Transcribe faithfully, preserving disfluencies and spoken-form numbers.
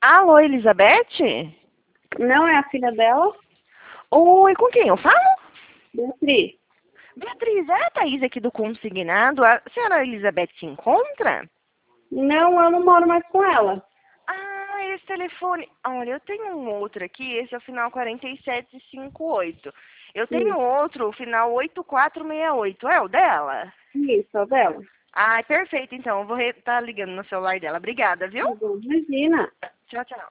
Alô, Elizabeth? Não é a filha dela? Oi, com quem eu falo? Beatriz. Beatriz, é a Thaís aqui do Consignado. A senhora Elizabeth se encontra? Não, eu não moro mais com ela. Ah, esse telefone... Olha, eu tenho um outro aqui, esse é o final quarenta e sete cinquenta e oito. Eu tenho Isso, outro, o final oito quatro seis oito. É o dela? isso, a dela. Ah, perfeito, então. Eu vou estar ligando no celular dela. Obrigada, viu? Imagina. Tchau, tchau.